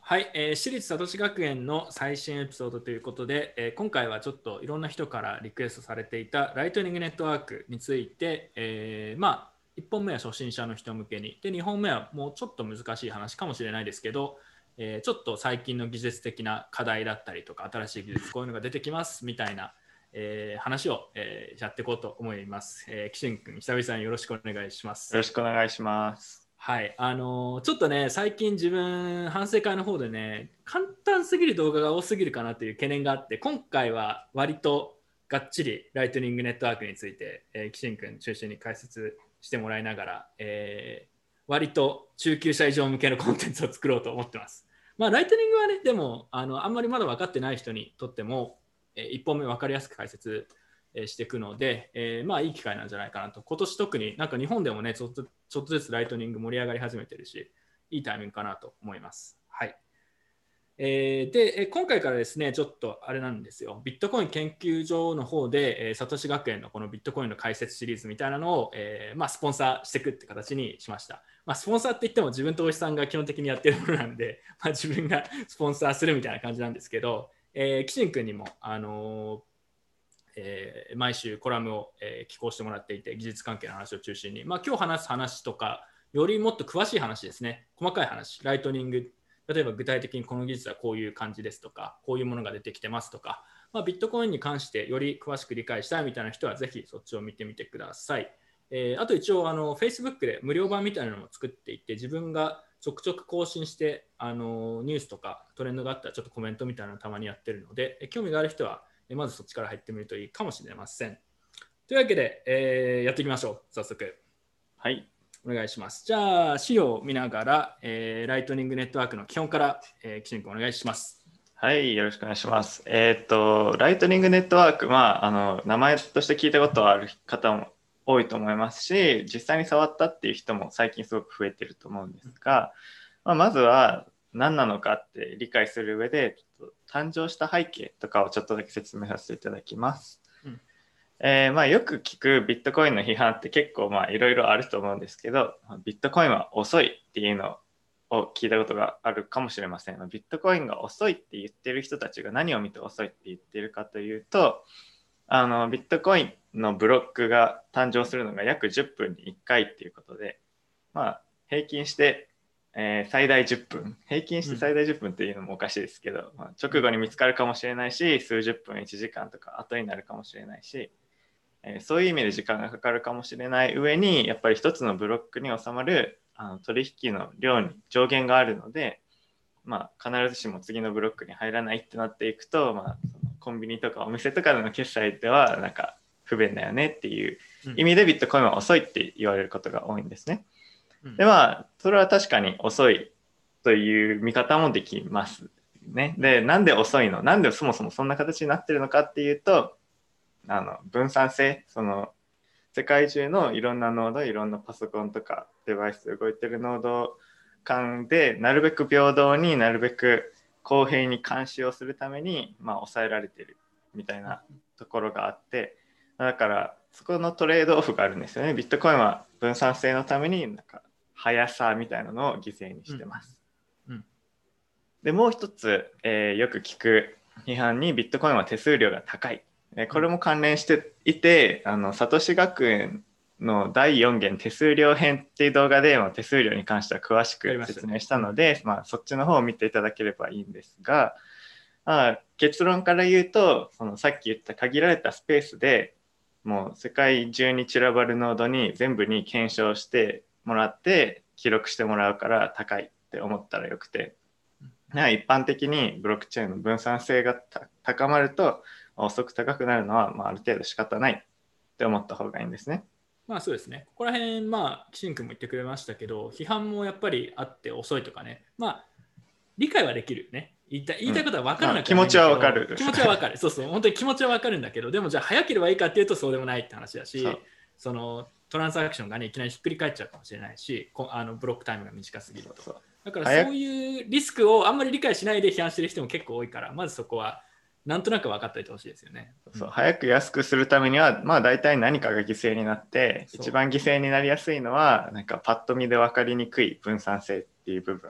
はい、私立サトシ学園の最新エピソードということで、今回はちょっといろんな人からリクエストされていたライトニングネットワークについて、1本目は初心者の人向けに、で2本目はもうちょっと難しい話かもしれないですけど、ちょっと最近の技術的な課題だったりとか、新しい技術、こういうのが出てきますみたいな、話を、やっていこうと思います。岸ン君、久々によろしくお願いします。 よろしくお願いします。 はい、ちょっとね、最近自分、反省会の方でね、簡単すぎる動画が多すぎるかなという懸念があって、今回は割とがっちりライトニングネットワークについて、岸ン君中心に解説してもらいながら、割と中級者以上向けのコンテンツを作ろうと思ってます。まあ、ライトニングはね、でもあんまりまだ分かってない人にとっても、1本目分かりやすく解説していくので、いい機会なんじゃないかなと。今年特になんか日本でもね、ちょっとずつライトニング盛り上がり始めてるし、いいタイミングかなと思います。はい。で、今回からですね、ちょっとあれなんですよ。ビットコイン研究所の方で、サトシ学園のこのビットコインの解説シリーズみたいなのを、スポンサーしていくって形にしました。スポンサーって言っても自分とおじさんが基本的にやってるものなんで、自分がスポンサーするみたいな感じなんですけど、岸君にも、毎週コラムを、寄稿してもらっていて、技術関係の話を中心に、今日話す話とか、よりもっと詳しい話ですね、細かい話、ライトニング、例えば具体的にこの技術はこういう感じですとか、こういうものが出てきてますとか、ビットコインに関してより詳しく理解したいみたいな人は、ぜひそっちを見てみてください。あと一応Facebook で無料版みたいなのも作っていて、自分がちょくちょく更新してニュースとかトレンドがあったらちょっとコメントみたいなのたまにやってるので、興味がある人はまずそっちから入ってみるといいかもしれません。というわけで、やっていきましょう。早速。 はい。 お願いします。じゃあ、資料を見ながら、ライトニングネットワークの基本から、岸君お願いします。 はい、よろしくお願いします。ライトニングネットワーク、名前として聞いたことある方も多いと思いますし、実際に触ったっていう人も最近すごく増えてると思うんですが、まずは何なのかって理解する上で、ちょっと誕生した背景とかをちょっとだけ説明させていただきます。よく聞くビットコインの批判って結構いろいろあると思うんですけど、ビットコインは遅いっていうのを聞いたことがあるかもしれません。ビットコインが遅いって言ってる人たちが何を見て遅いって言ってるかというと、ビットコインのブロックが誕生するのが約10分に1回っていうことで、平均して、最大10分、平均して最大10分っていうのもおかしいですけど、直後に見つかるかもしれないし、数十分、1時間とか後になるかもしれないし、そういう意味で時間がかかるかもしれない上に、やっぱり一つのブロックに収まる取引の量に上限があるので、必ずしも次のブロックに入らないってなっていくと、そのコンビニとかお店とかでの決済ではなんか不便だよねっていう意味でビットコインは遅いって言われることが多いんですね。でそれは確かに遅いという見方もできますね。で、なんで遅いの？なんでそもそもそんな形になってるのかっていうと、分散性、その世界中のいろんなノード、いろんなパソコンとかデバイスで動いてるノード間でなるべく平等になるべく公平に監視をするために、抑えられてるみたいなところがあって、だからそこのトレードオフがあるんですよね。ビットコインは分散性のためになんか速さみたいなのを犠牲にしてます。でもう一つ、よく聞く批判にビットコインは手数料が高い。これも関連していて、サトシ学園の第4弦手数料編っていう動画で手数料に関しては詳しく説明したので、そっちの方を見ていただければいいんですが、結論から言うと、そのさっき言った限られたスペースでもう世界中に散らばるノードに全部に検証してもらって記録してもらうから高いって思ったらよくて、一般的にブロックチェーンの分散性が高まると遅く高くなるのは、ある程度仕方ないって思った方がいいんですね。 そうですね。ここら辺、岸君も言ってくれましたけど、批判もやっぱりあって遅いとかね、理解はできるね。言いたいことは分からなくはないんだけど、 気持ちは分かる。 気持ちは分かる。そうそう、本当に気持ちは分かるんだけど、でもじゃあ早ければいいかっていうとそうでもないって話だし、そのトランザクションがね、いきなりひっくり返っちゃうかもしれないし、ブロックタイムが短すぎると。だからそういうリスクをあんまり理解しないで批判してる人も結構多いから、まずそこはなんとなく分かっておいてほしいですよね。 早く安くするためには、大体何かが犠牲になって、一番犠牲になりやすいのは、なんかパッと見で分かりにくい分散性っていう部分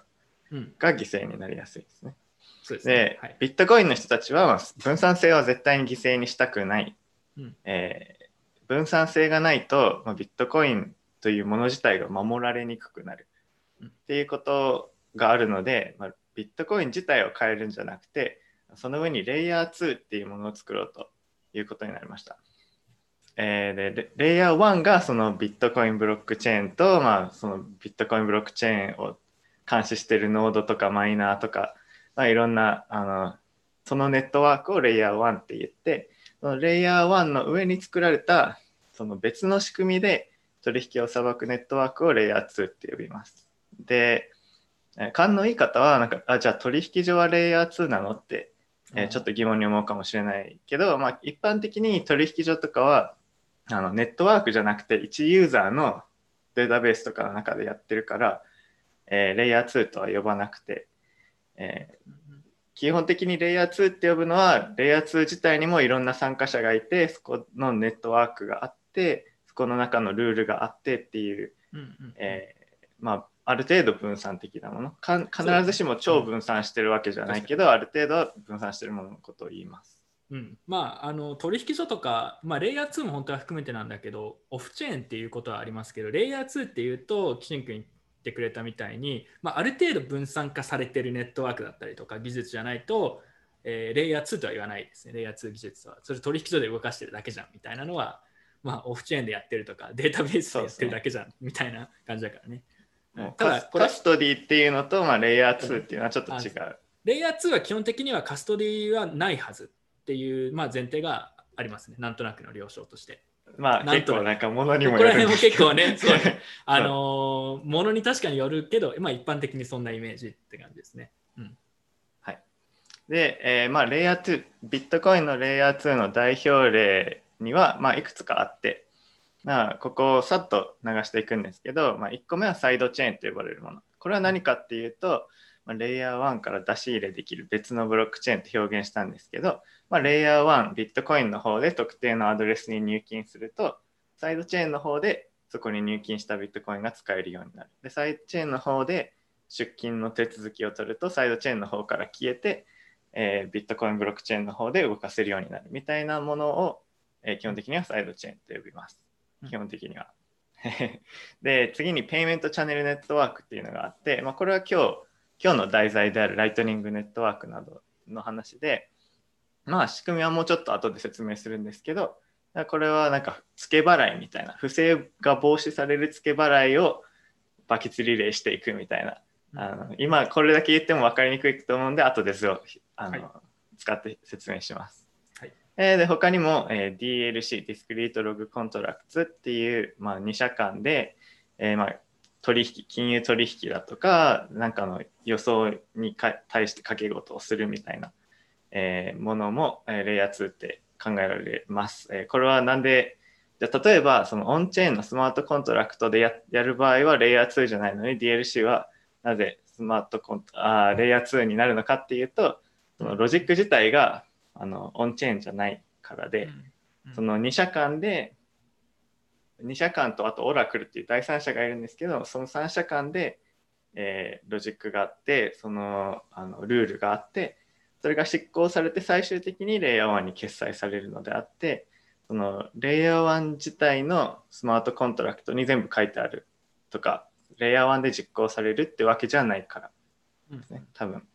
が犠牲になりやすいですね。 そうですね。はい、 ビットコインの人たちは分散性は絶対に犠牲にしたくない。分散性がないと、ビットコインというもの自体が守られにくくなるっていうことがあるので、ビットコイン自体を変えるんじゃなくて、その上にレイヤー2っていうものを作ろうということになりました。でレイヤー1がそのビットコインブロックチェーンと、そのビットコインブロックチェーンを監視しているノードとかマイナーとか、いろんなそのネットワークをレイヤー1って言って、そのレイヤー1の上に作られたその別の仕組みで取引を裁くネットワークをレイヤー2って呼びます。で、勘のいい方はなんかじゃあ取引所はレイヤー2なのって、ちょっと疑問に思うかもしれないけど、一般的に取引所とかはネットワークじゃなくて1ユーザーのデータベースとかの中でやってるから、レイヤー2とは呼ばなくて、基本的にレイヤー2って呼ぶのはレイヤー2自体にもいろんな参加者がいて、そこのネットワークがあって、そこの中のルールがあってっていう、ある程度分散的なもの、必ずしも超分散してるわけじゃないけど、ある程度は分散してるもののことを言います。 取引所とか、レイヤー2も本当は含めてなんだけど、オフチェーンっていうことはありますけど、レイヤー2っていうと、きちんくん言ってくれたみたいに、ある程度分散化されてるネットワークだったりとか技術じゃないと、レイヤー2とは言わないですね。レイヤー2技術は。それ取引所で動かしてるだけじゃんみたいなのは、オフチェーンでやってるとか、データベースでやってるだけじゃんみたいな感じだからね。 ただカストディっていうのと、レイヤー2っていうのはちょっと違う。 レイヤー2は基本的にはカストディはないはずっていう、前提がありますね。なんとなくの了承として。 結構なんか物にもよる。ここら辺も結構ね、そうね。物に確かによるけど、一般的にそんなイメージって感じですね。 はい。で、レイヤー2、ビットコインのレイヤー2の代表例には、いくつかあって、ここをさっと流していくんですけど、1個目はサイドチェーンと呼ばれるもの。これは何かっていうと、レイヤー1から出し入れできる別のブロックチェーンって表現したんですけど、レイヤー1、ビットコインの方で特定のアドレスに入金すると、サイドチェーンの方でそこに入金したビットコインが使えるようになる。で、サイドチェーンの方で出金の手続きを取ると、サイドチェーンの方から消えて、ビットコインブロックチェーンの方で動かせるようになるみたいなものを、基本的にはサイドチェーンと呼びます。基本的には。で、次にペイメントチャンネルネットワークっていうのがあって、これは今日の題材であるライトニングネットワークなどの話で、仕組みはもうちょっと後で説明するんですけど、これはなんか付け払いみたいな、不正が防止される付け払いをバケツリレーしていくみたいな、今これだけ言っても分かりにくいと思うんで、後で使って説明します。で他にも、DLC、ディスクリートログコントラクツっていう、2社間で、金融取引だとか、なんかの予想に対して掛け事をするみたいな、ものも、レイヤー2って考えられます。これはなんで、じゃ例えばそのオンチェーンのスマートコントラクトで やる場合はレイヤー2じゃないのに DLC はなぜレイヤー2になるのかっていうと、そのロジック自体がオンチェーンじゃないからで、その2社間とあとオラクルっていう第三者がいるんですけど、その3社間で、ロジックがあって、そのルールがあって、それが執行されて最終的にレイヤー1に決済されるのであって、そのレイヤー1自体のスマートコントラクトに全部書いてあるとか、レイヤー1で実行されるってわけじゃないからですね、多分。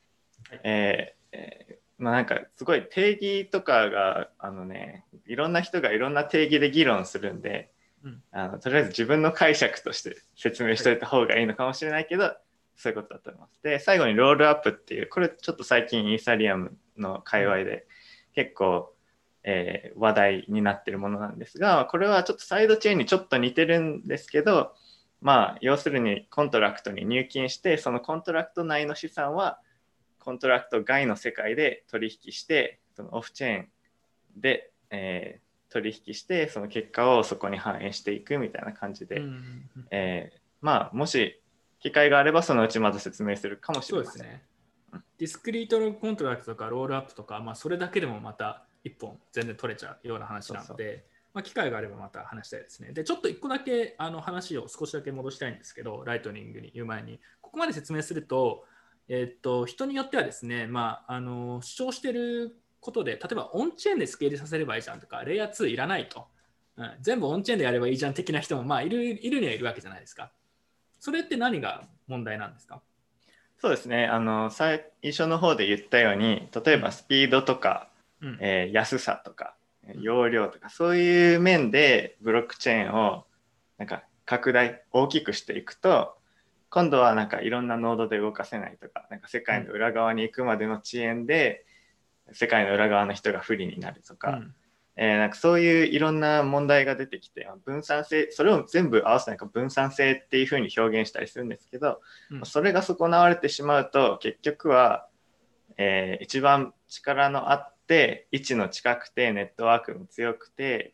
なんかすごい定義とかがいろんな人がいろんな定義で議論するんで、とりあえず自分の解釈として説明しておいた方がいいのかもしれないけど、そういうことだと思います。で、最後にロールアップっていう、これちょっと最近イーサリアムの界隈で結構、話題になっているものなんですが、これはちょっとサイドチェーンにちょっと似てるんですけど、要するにコントラクトに入金して、そのコントラクト内の資産はコントラクト外の世界で取引して、そのオフチェーンで、取引して、その結果をそこに反映していくみたいな感じで、もし機会があればそのうちまず説明するかもしれません。 そうですね。ディスクリートのコントラクトとかロールアップとか、それだけでもまた一本全然取れちゃうような話なので、機会があればまた話したいですね。で、ちょっと一個だけ話を少しだけ戻したいんですけど、ライトニングに言う前に、ここまで説明すると、 人によってはですね、主張していることで、例えばオンチェーンでスケールさせればいいじゃんとか、レイヤー2いらないと、全部オンチェーンでやればいいじゃん的な人も、いるにはいるわけじゃないですか。それって何が問題なんですか？ そうですね。最初の方で言ったように、例えばスピードとか、安さとか、容量とか、そういう面でブロックチェーンをなんか拡大、大きくしていくと、今度はなんかいろんなノードで動かせないとか、なんか世界の裏側に行くまでの遅延で、世界の裏側の人が不利になるとか、なんかそういういろんな問題が出てきて、分散性、それを全部合わせてなんか分散性っていうふうに表現したりするんですけど、それが損なわれてしまうと結局は、一番力のあって位置の近くてネットワークも強くて、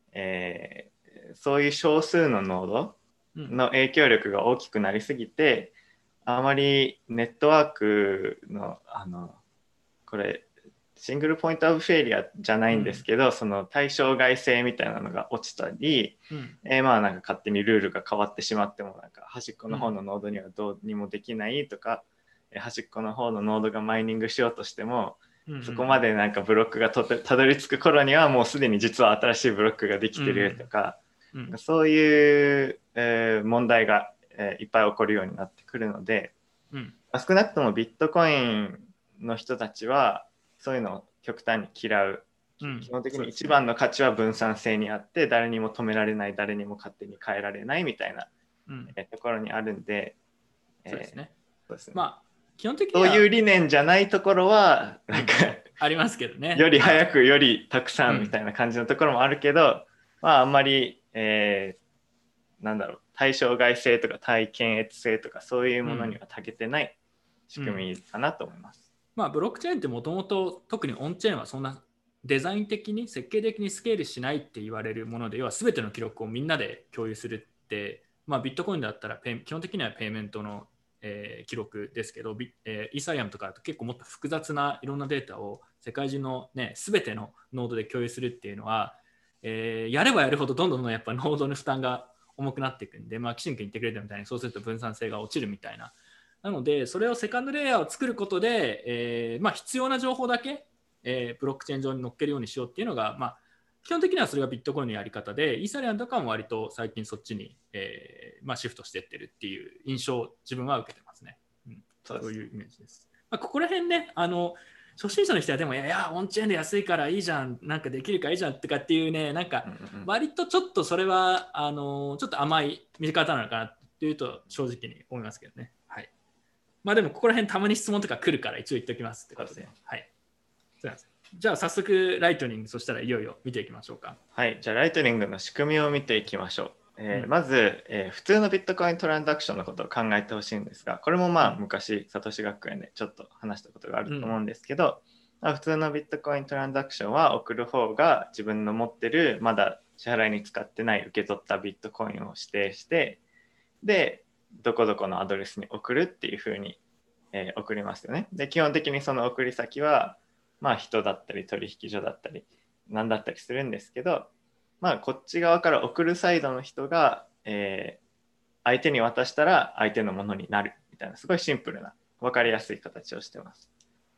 そういう少数のノードの影響力が大きくなりすぎて、あまりネットワークのこれシングルポイントオブフェイリアじゃないんですけど、その対象外性みたいなのが落ちたり、なんか勝手にルールが変わってしまっても、なんか端っこの方のノードにはどうにもできないとか、端っこの方のノードがマイニングしようとしても、そこまでなんかブロックがたどり着く頃にはもうすでに実は新しいブロックができてるとか、そういう、問題が、いっぱい起こるようになってくるので、少なくともビットコインの人たちはそういうのを極端に嫌う。基本的に一番の価値は分散性にあって、誰にも止められない、誰にも勝手に変えられないみたいな、ところにあるんで、 そうですね。 そうですね。 基本的にはそういう理念じゃないところはなんかありますけどね。 より早くよりたくさんみたいな感じのところもあるけど、あんまり、なんだろう、対象外性とか対検閲性とかそういうものには長けてない仕組みかなと思います。 ブロックチェーンってもともと特にオンチェーンはそんなデザイン的に設計的にスケールしないって言われるもので、要は全ての記録をみんなで共有するって、ビットコインだったら基本的にはペイメントの、記録ですけど、イーサリアムとかだと結構もっと複雑ないろんなデータを世界中の、全てのノードで共有するっていうのは、やればやるほどどんどんやっぱノードの負担が重くなっていくんで、きちんとインテグレートみたいにそうすると分散性が落ちるみたいな。なので、それをセカンドレイヤーを作ることで、必要な情報だけ、ブロックチェーン上に乗っけるようにしようっていうのが、基本的にはそれがビットコインのやり方で、イーサリアムとかも割と最近そっちに、シフトしていってるっていう印象を自分は受けてますね。そういうイメージです。ここら辺ね、初心者の人はでも、いや、オンチェーンで安いからいいじゃん、なんかできるからいいじゃんとかっていうね、なんか、割とちょっとそれは、ちょっと甘い見方なのかなっていうと、正直に思いますけどね。はい。でも、ここら辺たまに質問とか来るから一応言っておきますってことで。はい。そうなんです。じゃあ、早速、ライトニング、そしたらいよいよ見ていきましょうか。 はい。じゃあ、ライトニングの仕組みを見ていきましょう。まず、普通のビットコイントランザクションのことを考えてほしいんですが、これも昔、サトシ学園でちょっと話したことがあると思うんですけど、普通のビットコイントランザクションは送る方が自分の持ってるまだ支払いに使ってない受け取ったビットコインを指定して、で、どこどこのアドレスに送るっていうふうに、送りますよね。で、基本的にその送り先は、人だったり取引所だったり何だったりするんですけど、こっち側から送るサイドの人が、相手に渡したら相手のものになるみたいな、すごいシンプルな分かりやすい形をしてます。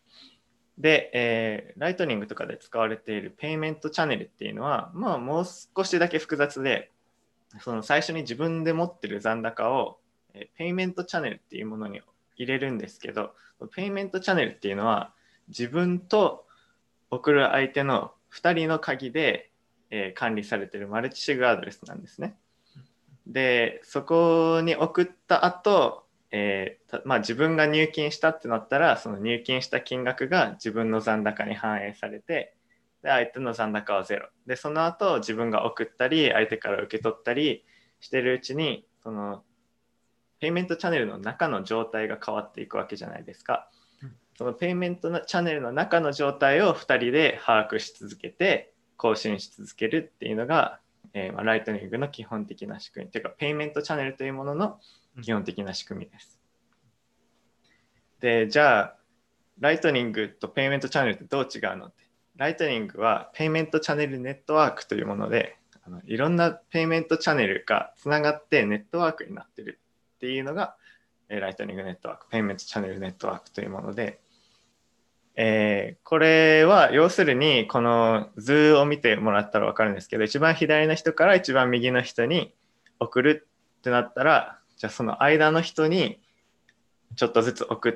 で、ライトニングとかで使われているペイメントチャンネルっていうのは、もう少しだけ複雑で、その最初に自分で持ってる残高を、ペイメントチャンネルっていうものに入れるんですけど、ペイメントチャンネルっていうのは自分と送る相手の2人の鍵で、管理されているマルチシグアドレスなんですね。で、そこに送った後、自分が入金したってなったら、その入金した金額が自分の残高に反映されて、で相手の残高はゼロ。で、その後自分が送ったり、相手から受け取ったりしてるうちに、そのペイメントチャンネルの中の状態が変わっていくわけじゃないですか。そのペイメントチャンネルの中の状態を2人で把握し続けて、更新し続けるっていうのが、ライトニングの基本的な仕組みというか、ペイメントチャンネルというものの基本的な仕組みです。で、じゃあ、ライトニングとペイメントチャンネルってどう違うのって。ライトニングはペイメントチャンネルネットワークというもので、いろんなペイメントチャンネルがつながってネットワークになってるっていうのがライトニングネットワーク、ペイメントチャンネルネットワークというもので、これは要するにこの図を見てもらったら分かるんですけど、一番左の人から一番右の人に送るってなったら、じゃあその間の人にちょっとずつ送って、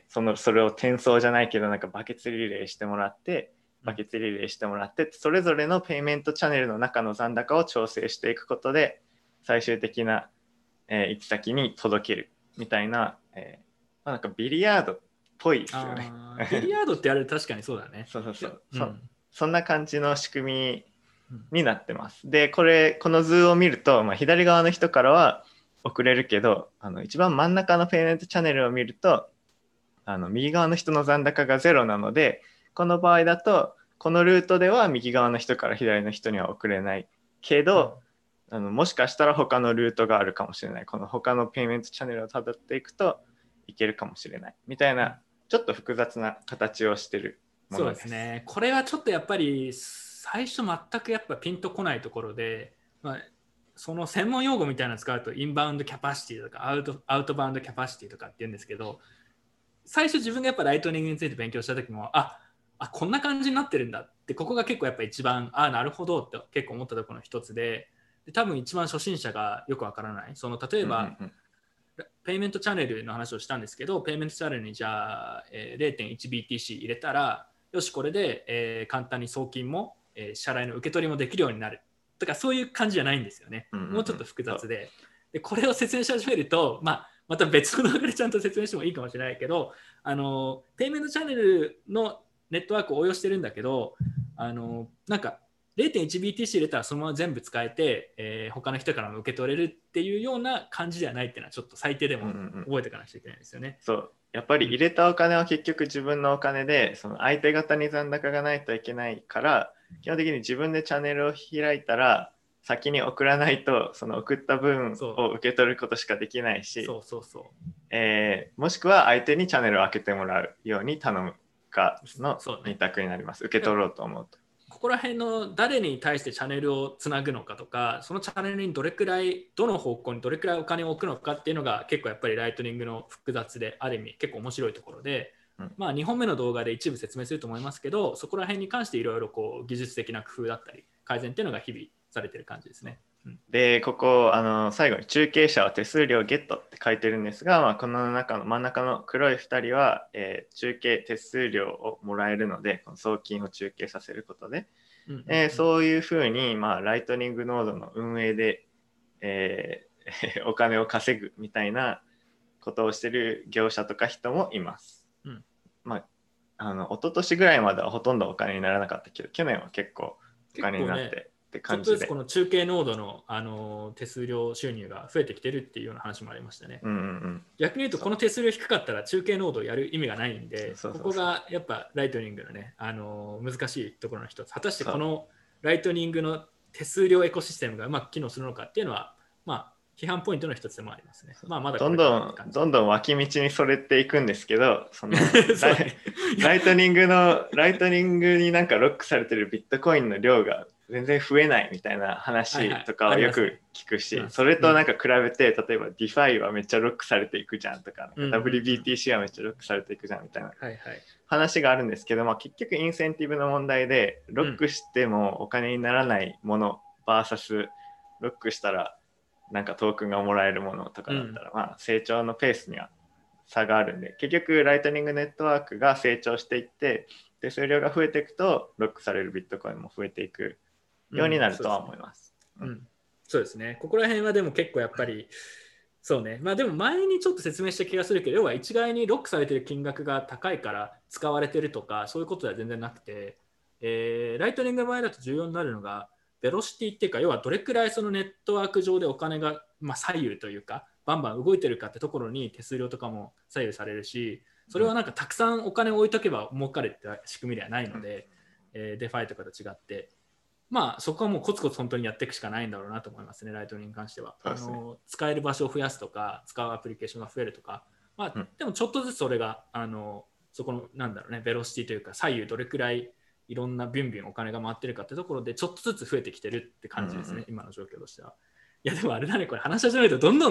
それを転送じゃないけどなんかバケツリレーしてもらって、それぞれのペイメントチャンネルの中の残高を調整していくことで最終的な、行き先に届けるみたいな、なんかビリヤードっぽいですよね。 ビリヤードってあれ確かにそうだね。 そんな感じの仕組みになってます。でこの図を見ると、左側の人からは送れるけど、一番真ん中のペイメントチャンネルを見ると右側の人の残高がゼロなので、この場合だとこのルートでは右側の人から左の人には送れないけど、もしかしたら他のルートがあるかもしれない、この他のペイメントチャンネルをたどっていくといけるかもしれないみたいな、ちょっと複雑な形をしてるものです。 そうですね。これはちょっとやっぱり最初全くやっぱピンとこないところで、その専門用語みたいなの使うとインバウンドキャパシティとかアウトバウンドキャパシティとかって言うんですけど、最初自分がやっぱライトニングについて勉強した時もこんな感じになってるんだって、ここが結構やっぱ一番なるほどって結構思ったところの一つで、多分一番初心者がよくわからない、例えば、ペイメントチャンネルの話をしたんですけど、ペイメントチャンネルにじゃあ、0.1BTC 入れたらよしこれで、簡単に送金も、支払いの受け取りもできるようになるとか、そういう感じじゃないんですよね。もうちょっと複雑で、これを説明し始めると、また別の流れでちゃんと説明してもいいかもしれないけど、ペイメントチャンネルのネットワークを応用してるんだけど、なんか 0.1BTC 入れたらそのまま全部使えて、他の人からも受け取れるっていうような感じではないっていうのはちょっと最低でも覚えておかなきゃいけないですよね。 そうやっぱり入れたお金は結局自分のお金で、その相手方に残高がないといけないから、基本的に自分でチャンネルを開いたら先に送らないとその送った分を受け取ることしかできないし、もしくは相手にチャンネルを開けてもらうように頼むかの2択になります。受け取ろうと思うと。 ここら辺の誰に対してチャンネルをつなぐのかとか、そのチャンネルにどの方向にどれくらいお金を置くのかっていうのが結構やっぱりライトニングの複雑で、ある意味結構面白いところで、2本目の動画で一部説明すると思いますけど、そこら辺に関していろいろ技術的な工夫だったり改善っていうのが日々されてる感じですね。 でここ最後に中継者は手数料ゲットって書いてるんですが、この中の真ん中の黒い2人は、中継手数料をもらえるので、この送金を中継させることで、そういうふうに、ライトニングノードの運営で、お金を稼ぐみたいなことをしてる業者とか人もいます。一昨年ぐらいまではほとんどお金にならなかったけど、去年は結構お金になってって感じで、 ちょっとずつこの中継ノードの、手数料収入が増えてきてるっていうような話もありましたね。逆に言うとこの手数料低かったら中継ノードをやる意味がないんで、ここがやっぱライトニングのね、難しいところの一つ。果たしてこのライトニングの手数料エコシステムがうまく機能するのかっていうのは、批判ポイントの一つでもありますね。まだどんどん脇道にそれていくんですけど、ライトニングになんかロックされてるビットコインの量が全然増えないみたいな話とかをよく聞くし、それとなんか比べて、例えば DeFi はめっちゃロックされていくじゃんとか、WBTC はめっちゃロックされていくじゃんみたいな話があるんですけど、結局インセンティブの問題で、ロックしてもお金にならないもの VS ロックしたらなんかトークンがもらえるものとかだったら、成長のペースには差があるんで、結局ライトニングネットワークが成長していって手数料が増えていくとロックされるビットコインも増えていくようになるとは思います。 そうですね。ここら辺はでも結構やっぱりそうね。でも前にちょっと説明した気がするけど、要は一概にロックされてる金額が高いから使われてるとかそういうことでは全然なくて、ライトニングの場合だと重要になるのがベロシティっていうか、要はどれくらいそのネットワーク上でお金が、左右というかバンバン動いてるかってところに手数料とかも左右されるし、それはなんかたくさんお金を置いとけば儲かるって仕組みではないので、デファイとかと違って、そこはもうコツコツ本当にやっていくしかないんだろうなと思いますね、ライトニングに関しては。使える場所を増やすとか、使うアプリケーションが増えるとか、でもちょっとずつそれがそこのベロシティというか左右どれくらいいろんなビュンビュンお金が回ってるかってところでちょっとずつ増えてきてるって感じですね、今の状況としては。いやでもあれだね、これ話し始めるとどんどん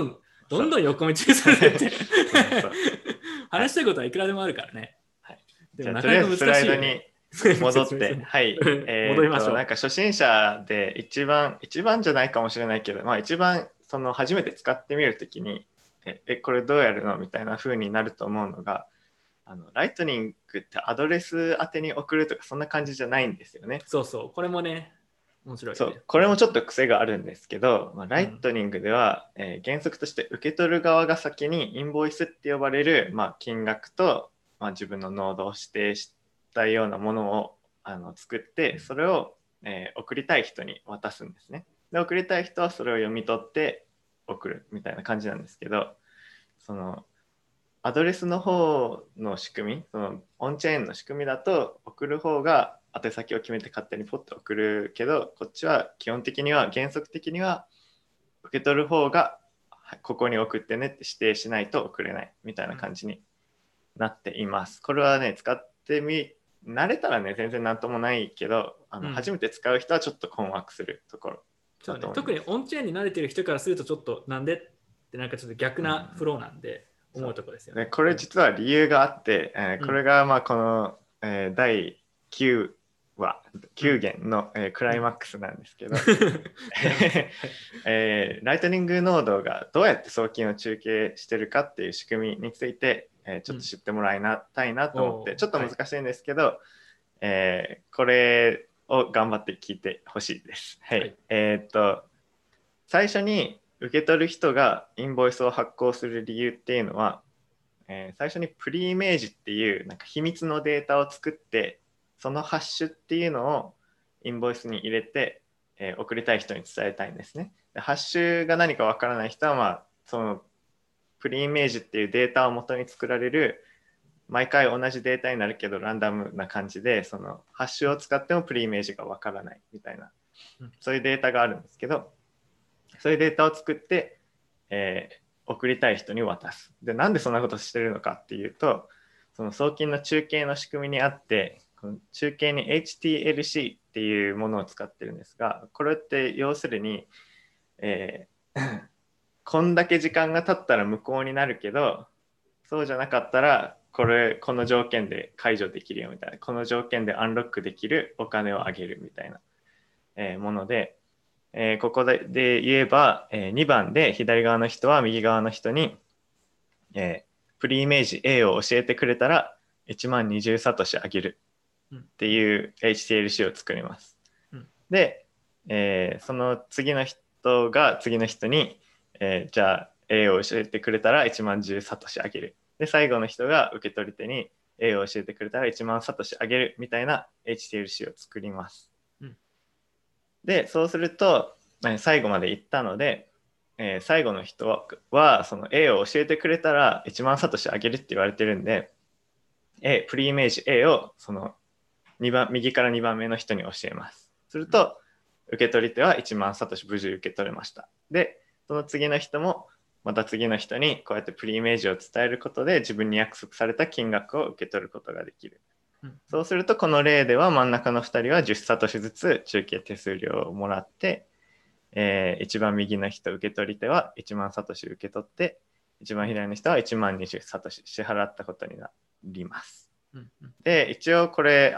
どんどん横道にされてってそう話したいことはいくらでもあるからね。 はい、 でじゃあとりあえもなかなかずスライド難しいよね。 に戻って、はい。 戻りましょう。 なんか初心者で一番じゃないかもしれないけど、まあ一番その初めて使ってみるときに、これどうやるのみたいな風になると思うのが、ライトニングってアドレス宛てに送るとかそんな感じじゃないんですよね。 そうそう、これもね、面白いよね。 そう、これもちょっと癖があるんですけど、まあ、ライトニングでは、原則として受け取る側が先にインボイスって呼ばれる、まあ、金額と、まあ、自分のノードを指定したようなものを作って、それを、送りたい人に渡すんですね。で、送りたい人はそれを読み取って送るみたいな感じなんですけど、そのアドレスの方の仕組み、そのオンチェーンの仕組みだと送る方が宛先を決めて勝手にポッと送るけど、こっちは基本的には原則的には受け取る方がここに送ってねって指定しないと送れないみたいな感じになっています。これはね、使って慣れたらね全然なんともないけど、初めて使う人はちょっと困惑するところだと思います。 特にオンチェーンに慣れてる人からするとちょっとなんでってなんかちょっと逆なフローなんで思うところですよね。 これ実は理由があって、これがまあこの、第9話9弦の、クライマックスなんですけど、ライトニングノードがどうやって送金を中継してるかっていう仕組みについて、ちょっと知ってもらいたいなと思って、ちょっと難しいんですけど、これを頑張って聞いてほしいです。はい。最初に受け取る人がインボイスを発行する理由っていうのは、最初にプリイメージっていうなんか秘密のデータを作って、そのハッシュっていうのをインボイスに入れて、送りたい人に伝えたいんですね。でハッシュが何かわからない人は、まあ、そのプリイメージっていうデータを元に作られる毎回同じデータになるけどランダムな感じで、そのハッシュを使ってもプリイメージがわからないみたいな、そういうデータがあるんですけど、そういうデータを作って、送りたい人に渡す。で、なんでそんなことしてるのかっていうと、その送金の中継の仕組みにあって、この中継に HTLC っていうものを使ってるんですが、これって要するに、こんだけ時間が経ったら無効になるけど、そうじゃなかったらこの条件で解除できるよみたいな、この条件でアンロックできるお金をあげるみたいな、もので、ここで言えば、2番で左側の人は右側の人に、プリイメージ A を教えてくれたら1万20サトシあげるっていう HTLC を作ります。で、その次の人が次の人に、じゃあ A を教えてくれたら1万10サトシあげる。で、最後の人が受け取り手に A を教えてくれたら1万サトシあげるみたいな HTLC を作ります。で、そうすると最後まで行ったので、最後の人はその A を教えてくれたら1万サトシあげるって言われてるんで、プリイメージ A をその右から2番目の人に教えます。すると受け取り手は1万サトシ無事受け取れました。で、その次の人もまた次の人にこうやってプリイメージを伝えることで自分に約束された金額を受け取ることができる。そうするとこの例では真ん中の2人は10サトシずつ中継手数料をもらって、一番右の人受け取り手は1万サトシ受け取って、一番左の人は1万20サトシ支払ったことになります。で、一応これ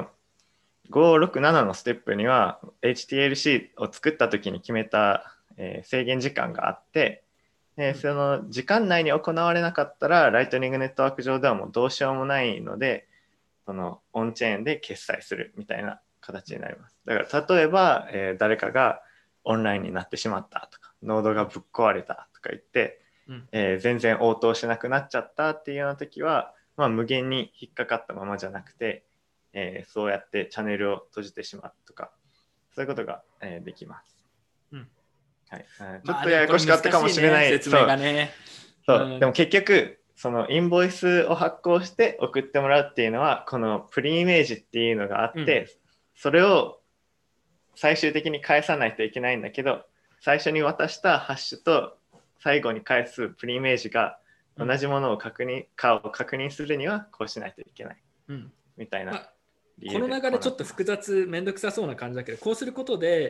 567のステップには HTLC を作った時に決めた、制限時間があって、その時間内に行われなかったらライトニングネットワーク上ではもうどうしようもないので、そのオンチェーンで決済するみたいな形になります。だから例えば、誰かがオンラインになってしまったとか、ノードがぶっ壊れたとか言って、全然応答しなくなっちゃったっていうような時は、まあ、無限に引っかかったままじゃなくて、そうやってチャンネルを閉じてしまうとか、そういうことが、できます。はい、ちょっとややこしかったかもしれない。 説明がね。 そう、でも結局そのインボイスを発行して送ってもらうっていうのはこのプリイメージっていうのがあって、それを最終的に返さないといけないんだけど、最初に渡したハッシュと最後に返すプリイメージが同じものを確認するにはこうしないといけない、みたいな、 この流れちょっと複雑めんどくさそうな感じだけど、こうすることで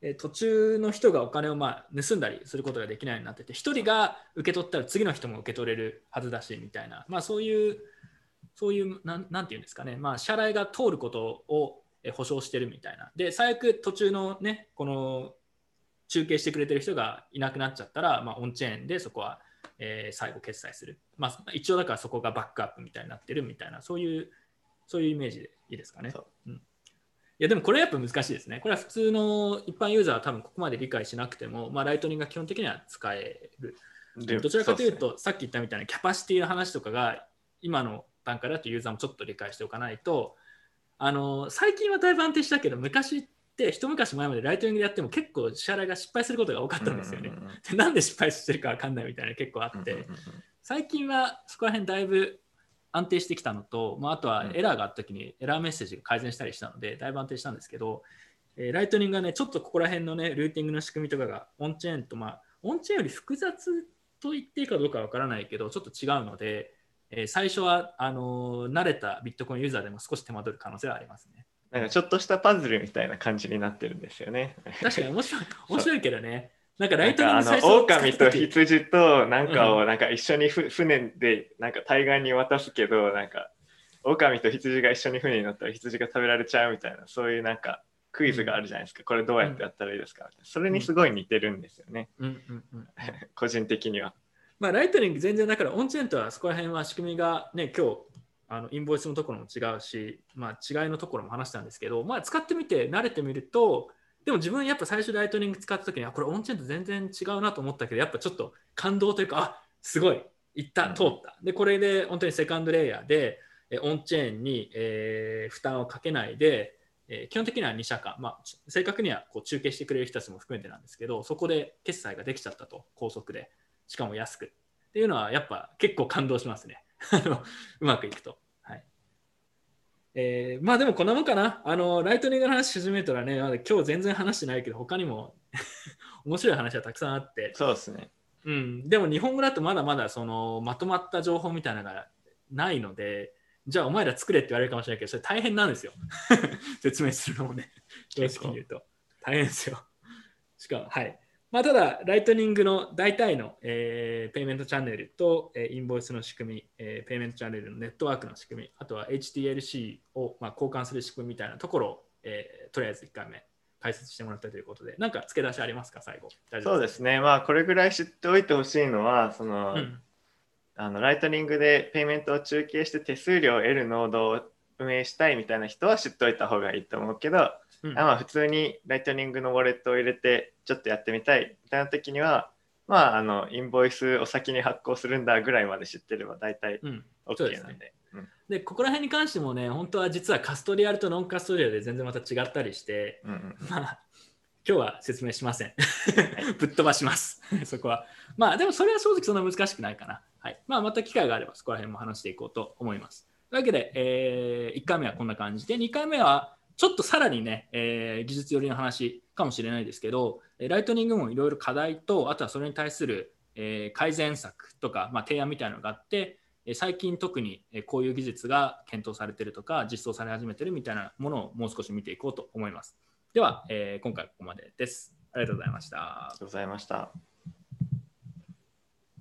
途中の人がお金を盗んだりすることができないようになってて、1人が受け取ったら次の人も受け取れるはずだしみたいな、そういうなんていうんですかね、支払いが通ることを保証してるみたいな。で、最悪途中のね、この中継してくれてる人がいなくなっちゃったら、オンチェーンでそこは、最後決済する。一応だからそこがバックアップみたいになってるみたいな、そういうイメージでいいですかね。いやでもこれやっぱ難しいですね。これは普通の一般ユーザーは多分ここまで理解しなくても、ライトニングが基本的には使える。どちらかというと、さっき言ったみたいなキャパシティの話とかが今の段階だとユーザーもちょっと理解しておかないと、最近はだいぶ安定したけど、昔って一昔前までライトニングでやっても結構支払いが失敗することが多かったんですよね。でなんで失敗してるか分かんないみたいな結構あって、最近はそこら辺だいぶ安定してきたのと、あとはエラーがあった時にエラーメッセージが改善したりしたのでだいぶ安定したんですけど、ライトニングがねちょっとここら辺のねルーティングの仕組みとかがオンチェーンとオンチェーンより複雑と言っていいかどうかわからないけどちょっと違うので、最初は慣れたビットコインユーザーでも少し手間取る可能性はありますね。 なんかちょっとしたパズルみたいな感じになってるんですよね。 確かに面白いけどね。なんかライトニング最初狼と羊となんかをなんか一緒に船でなんか対岸に渡すけど、なんか狼と羊が一緒に船に乗ったら羊が食べられちゃうみたいな、そういうなんかクイズがあるじゃないですか。これどうやってやったらいいですか、それにすごい似てるんですよね。個人的には。 ライトニング全然だからオンチェーンとはそこら辺は仕組みがね今日インボイスのところも違うし、違いのところも話したんですけど、使ってみて慣れてみると、でも自分やっぱ最初ライトニング使った時にこれオンチェーンと全然違うなと思ったけど、やっぱちょっと感動というかすごいいった通った。でこれで本当にセカンドレイヤーでオンチェーンに、負担をかけないで、基本的には2社間、正確にはこう中継してくれる人たちも含めてなんですけど、そこで決済ができちゃったと、高速でしかも安くっていうのはやっぱ結構感動しますねうまくいくと。でもこんなもんかな。ライトニングの話始めたらね、今日全然話してないけど、他にも面白い話はたくさんあって。 そうですね。 でも日本語だとまだまだそのまとまった情報みたいなのがないので、じゃあお前ら作れって言われるかもしれないけど、それ大変なんですよ。説明するのもね、正直に言うと。大変ですよ。しかも、ただ、ライトニングの大体の、ペイメントチャンネルと、インボイスの仕組み、ペイメントチャンネルのネットワークの仕組み、あとは HTLC を、交換する仕組みみたいなところを、とりあえず1回目解説してもらったということで、なんか付け出しありますか、最後。 そうですね。これぐらい知っておいてほしいのは、ライトニングでペイメントを中継して手数料を得るノードを運営したいみたいな人は知っておいた方がいいと思うけど、普通にライトニングのウォレットを入れてちょっとやってみたいみたいな時には、インボイスを先に発行するんだぐらいまで知ってれば大体 OK なんで。 でここら辺に関してもね、本当は実はカストリアルとノンカストリアルで全然また違ったりして、今日は説明しません。ぶっ飛ばしますそこは。でもそれは正直そんな難しくないかな。また機会があればそこら辺も話していこうと思います。というわけで、1回目はこんな感じで、2回目はちょっとさらにね、技術寄りの話かもしれないですけど、ライトニングもいろいろ課題と、あとはそれに対する、改善策とか、提案みたいなのがあって、最近特にこういう技術が検討されているとか、実装され始めているみたいなものをもう少し見ていこうと思います。では、今回はここまでです。ありがとうございました。 ありがとうございました。